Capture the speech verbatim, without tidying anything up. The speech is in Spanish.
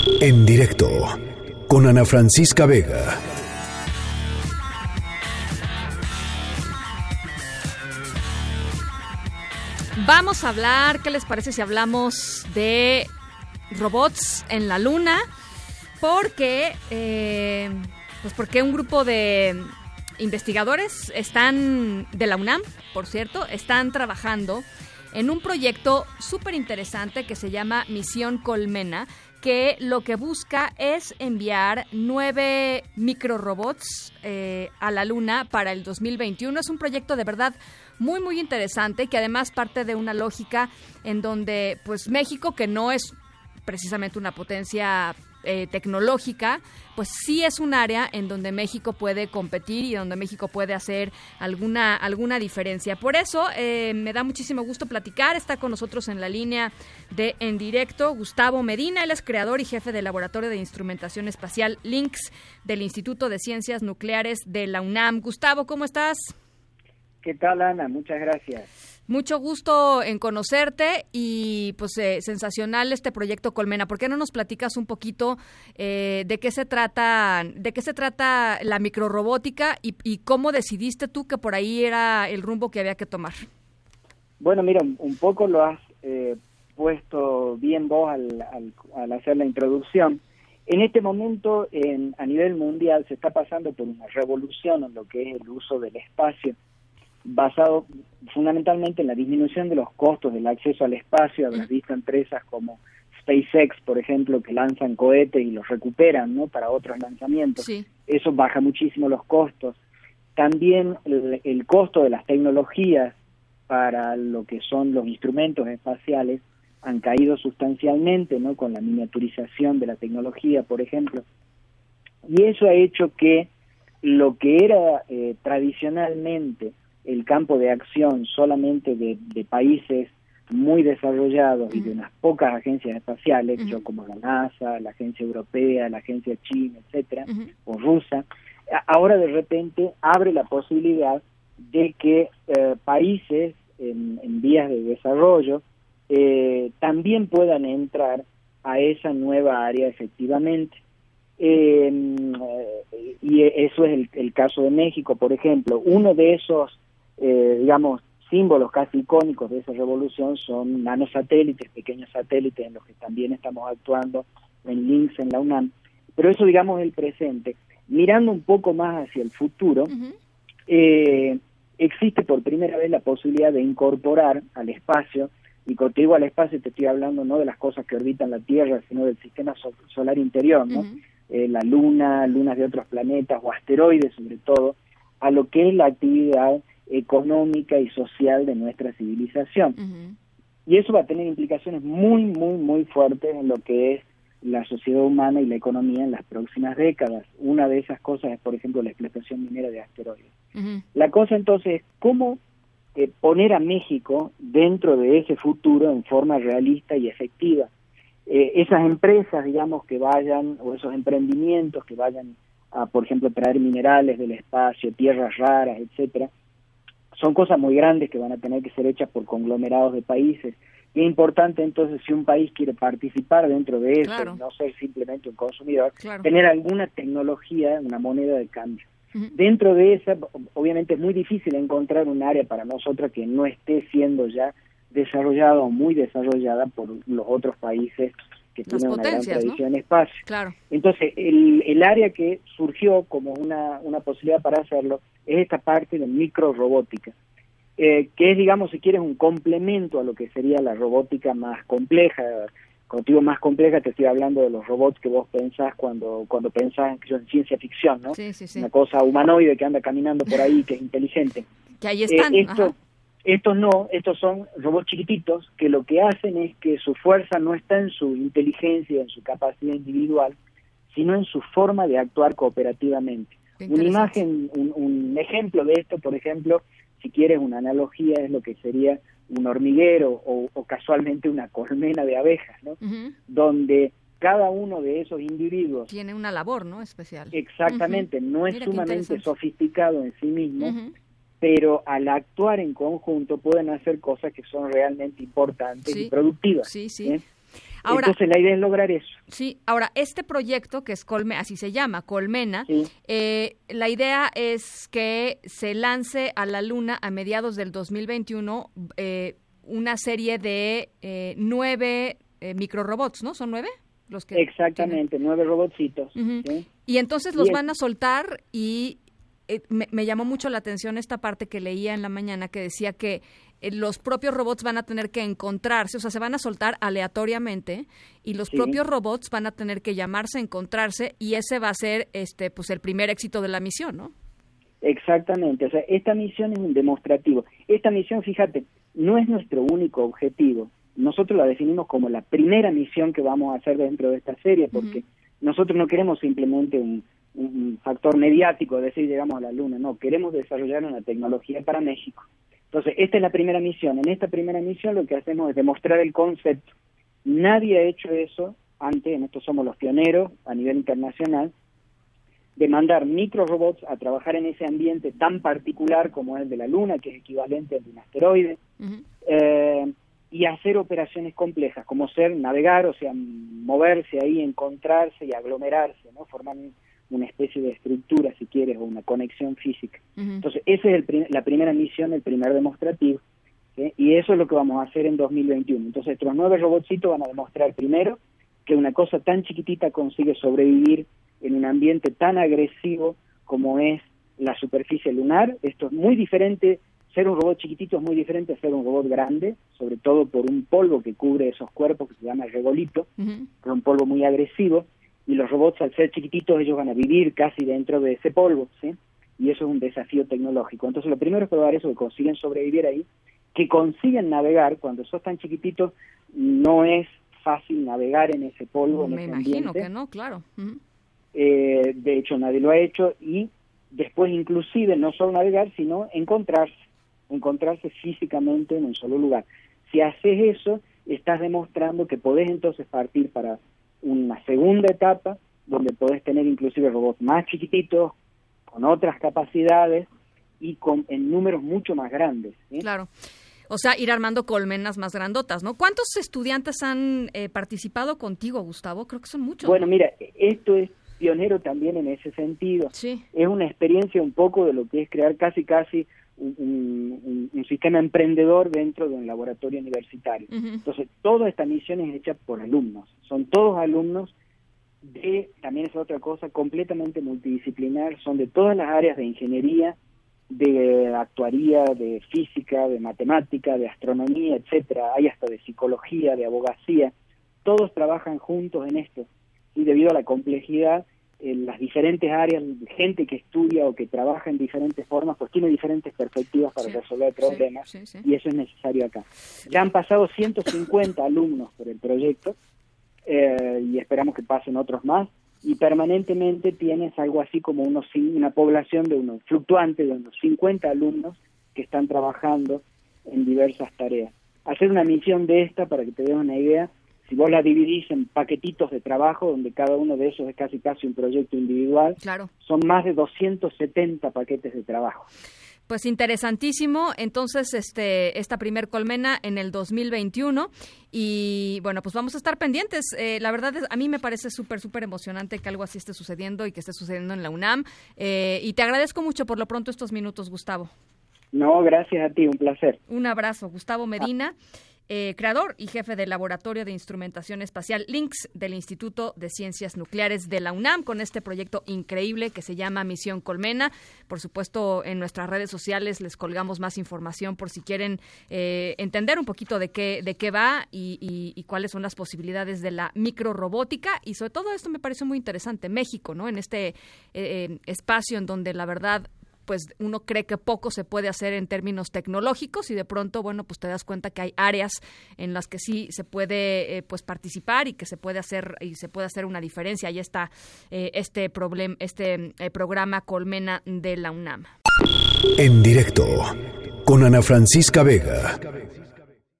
En directo con Ana Francisca Vega. Vamos a hablar, ¿qué les parece si hablamos de robots en la luna? Porque, eh, pues porque un grupo de investigadores están, de la UNAM, por cierto, están trabajando en un proyecto súper interesante que se llama Misión Colmena, que lo que busca es enviar nueve microrobots eh, a la Luna para el dos mil veintiuno. Es un proyecto de verdad muy, muy interesante, que además parte de una lógica en donde, pues, México, que no es precisamente una potencia eh, tecnológica, pues sí es un área en donde México puede competir y donde México puede hacer alguna alguna diferencia. Por eso eh, me da muchísimo gusto platicar. Está con nosotros en la línea de En Directo Gustavo Medina. Él es creador y jefe del Laboratorio de Instrumentación Espacial LINX del Instituto de Ciencias Nucleares de la UNAM. Gustavo, ¿cómo estás? ¿Qué tal, Ana? Muchas gracias. Mucho gusto en conocerte y pues eh, sensacional este proyecto Colmena. ¿Por qué no nos platicas un poquito eh, de qué se trata, de qué se trata la microrobótica y, y cómo decidiste tú que por ahí era el rumbo que había que tomar? Bueno, mira, un poco lo has eh, puesto bien vos al, al, al hacer la introducción. En este momento, en, a nivel mundial, se está pasando por una revolución en lo que es el uso del espacio, basado fundamentalmente en la disminución de los costos del acceso al espacio. Habrás visto empresas como SpaceX, por ejemplo, que lanzan cohetes y los recuperan, ¿no?, para otros lanzamientos. Sí. Eso baja muchísimo los costos. También el, el costo de las tecnologías para lo que son los instrumentos espaciales han caído sustancialmente, ¿no?, con la miniaturización de la tecnología, por ejemplo. Y eso ha hecho que lo que era eh, tradicionalmente el campo de acción solamente de, de países muy desarrollados uh-huh. y de unas pocas agencias espaciales, uh-huh. yo como la NASA, la Agencia Europea, la Agencia China, etcétera, uh-huh. o rusa, ahora de repente abre la posibilidad de que eh, países en, en vías de desarrollo eh, también puedan entrar a esa nueva área efectivamente. Eh, y eso es el, el caso de México, por ejemplo. Uno de esos Eh, digamos, símbolos casi icónicos de esa revolución son nanosatélites, pequeños satélites en los que también estamos actuando en LINX en la UNAM, pero eso, digamos, es el presente. Mirando un poco más hacia el futuro, uh-huh. eh, existe por primera vez la posibilidad de incorporar al espacio, y cuando te digo al espacio te estoy hablando no de las cosas que orbitan la Tierra, sino del sistema so- solar interior, ¿no? Uh-huh. eh, la Luna, lunas de otros planetas o asteroides sobre todo, a lo que es la actividad económica y social de nuestra civilización. Uh-huh. Y eso va a tener implicaciones muy, muy, muy fuertes en lo que es la sociedad humana y la economía en las próximas décadas. Una de esas cosas es, por ejemplo, la explotación minera de asteroides. Uh-huh. La cosa entonces es cómo eh, poner a México dentro de ese futuro en forma realista y efectiva. Eh, esas empresas, digamos, que vayan, o esos emprendimientos que vayan a, por ejemplo, traer minerales del espacio, tierras raras, etcétera, son cosas muy grandes que van a tener que ser hechas por conglomerados de países. Y es importante entonces, si un país quiere participar dentro de eso, claro. no ser simplemente un consumidor, claro. tener alguna tecnología, una moneda de cambio. Uh-huh. Dentro de esa, obviamente es muy difícil encontrar un área para nosotros que no esté siendo ya desarrollada o muy desarrollada por los otros países que Las tienen una gran tradición en ¿no? espacio. Claro. Entonces, el, el área que surgió como una, una posibilidad para hacerlo es esta parte de microrobótica, eh, que es, digamos, si quieres, un complemento a lo que sería la robótica más compleja. Cuando digo más compleja, te estoy hablando de los robots que vos pensás cuando cuando pensás en ciencia ficción, ¿no? Sí, sí, sí. Una cosa humanoide que anda caminando por ahí, que es inteligente. Que ahí están. Eh, esto, estos no, estos son robots chiquititos que lo que hacen es que su fuerza no está en su inteligencia, en su capacidad individual, sino en su forma de actuar cooperativamente. Una imagen, un, un ejemplo de esto, por ejemplo, si quieres una analogía, es lo que sería un hormiguero o, o casualmente una colmena de abejas, ¿no? Uh-huh. Donde cada uno de esos individuos tiene una labor, ¿no?, especial. Exactamente, uh-huh. no es Mira sumamente sofisticado en sí mismo, uh-huh. pero al actuar en conjunto pueden hacer cosas que son realmente importantes sí. y productivas. Sí, sí. ¿eh? Ahora, entonces la idea es lograr eso. Sí, ahora este proyecto que es Colmena, así se llama, Colmena, Sí. eh, la idea es que se lance a la Luna a mediados del dos mil veintiuno eh, una serie de eh, nueve eh, microrobots, ¿no? ¿Son nueve? Los que Exactamente, tienen... nueve robotcitos. Uh-huh. ¿Sí? Y entonces los y van a soltar y eh, me, me llamó mucho la atención esta parte que leía en la mañana que decía que eh, los propios robots van a tener que encontrarse, o sea, se van a soltar aleatoriamente y los sí. propios robots van a tener que llamarse, encontrarse y ese va a ser este pues el primer éxito de la misión, ¿no? Exactamente, o sea, esta misión es un demostrativo. Esta misión, fíjate, no es nuestro único objetivo. Nosotros la definimos como la primera misión que vamos a hacer dentro de esta serie, porque uh-huh. nosotros no queremos simplemente un, un factor mediático, decir llegamos a la Luna, no, queremos desarrollar una tecnología para México. Entonces, esta es la primera misión. En esta primera misión lo que hacemos es demostrar el concepto. Nadie ha hecho eso antes, en esto somos los pioneros a nivel internacional, de mandar microrobots a trabajar en ese ambiente tan particular como es el de la Luna, que es equivalente al de un asteroide, uh-huh. eh, y hacer operaciones complejas, como ser navegar, o sea, moverse ahí, encontrarse y aglomerarse, ¿no? Formar una especie de estructura, si quieres, o una conexión física. Uh-huh. Entonces, esa es el prim- la primera misión, el primer demostrativo, ¿sí? Y eso es lo que vamos a hacer en dos mil veintiuno. Entonces, estos nueve robotcitos van a demostrar primero que una cosa tan chiquitita consigue sobrevivir en un ambiente tan agresivo como es la superficie lunar. Esto es muy diferente, ser un robot chiquitito es muy diferente a ser un robot grande, sobre todo por un polvo que cubre esos cuerpos que se llama regolito, uh-huh. que es un polvo muy agresivo, y los robots al ser chiquititos ellos van a vivir casi dentro de ese polvo, ¿sí? Y eso es un desafío tecnológico. Entonces lo primero es probar eso, que consiguen sobrevivir ahí, que consiguen navegar. Cuando sos tan chiquititos no es fácil navegar en ese polvo, en Me ese imagino ambiente. que no, claro. Uh-huh. Eh, de hecho nadie lo ha hecho, y después inclusive no solo navegar, sino encontrarse, encontrarse físicamente en un solo lugar. Si haces eso, estás demostrando que podés entonces partir para una segunda etapa, donde podés tener inclusive robots más chiquititos, con otras capacidades y con en números mucho más grandes, ¿sí? Claro. O sea, ir armando colmenas más grandotas, ¿no? ¿Cuántos estudiantes han eh, participado contigo, Gustavo? Creo que son muchos. Bueno, ¿no? mira, esto es pionero también en ese sentido. Sí. Es una experiencia un poco de lo que es crear casi casi un, un, un sistema emprendedor dentro de un laboratorio universitario. Uh-huh. Entonces, toda esta misión es hecha por alumnos. Son todos alumnos de, también es otra cosa, completamente multidisciplinar. Son de todas las áreas de ingeniería, de actuaría, de física, de matemática, de astronomía, etcétera. Hay hasta de psicología, de abogacía. Todos trabajan juntos en esto. Y debido a la complejidad, en las diferentes áreas, gente que estudia o que trabaja en diferentes formas, pues tiene diferentes perspectivas para sí, resolver problemas, sí, sí, sí. Y eso es necesario acá. Ya han pasado ciento cincuenta alumnos por el proyecto, eh, y esperamos que pasen otros más, y permanentemente tienes algo así como unos una población de unos fluctuantes de unos cincuenta alumnos que están trabajando en diversas tareas. Hacer una misión de esta, para que te des una idea, si vos la dividís en paquetitos de trabajo, donde cada uno de esos es casi casi un proyecto individual, claro, son más de doscientos setenta paquetes de trabajo. Pues interesantísimo. Entonces, este esta primer colmena en el dos mil veintiuno y bueno, pues vamos a estar pendientes. Eh, la verdad, es, a mí me parece súper, súper emocionante que algo así esté sucediendo y que esté sucediendo en la UNAM. Eh, y te agradezco mucho por lo pronto estos minutos, Gustavo. No, gracias a ti, un placer. Un abrazo, Gustavo Medina. Eh, creador y jefe del Laboratorio de Instrumentación Espacial LINX del Instituto de Ciencias Nucleares de la UNAM, con este proyecto increíble que se llama Misión Colmena. Por supuesto, en nuestras redes sociales les colgamos más información por si quieren eh, entender un poquito de qué de qué va y, y, y cuáles son las posibilidades de la microrobótica. Y sobre todo esto me parece muy interesante, México, ¿no? En este eh, espacio en donde la verdad pues uno cree que poco se puede hacer en términos tecnológicos y de pronto, bueno, pues te das cuenta que hay áreas en las que sí se puede eh, pues participar y que se puede hacer y se puede hacer una diferencia. Ahí está eh, este problem, este eh, programa Colmena de la UNAM. En directo con Ana Francisca Vega.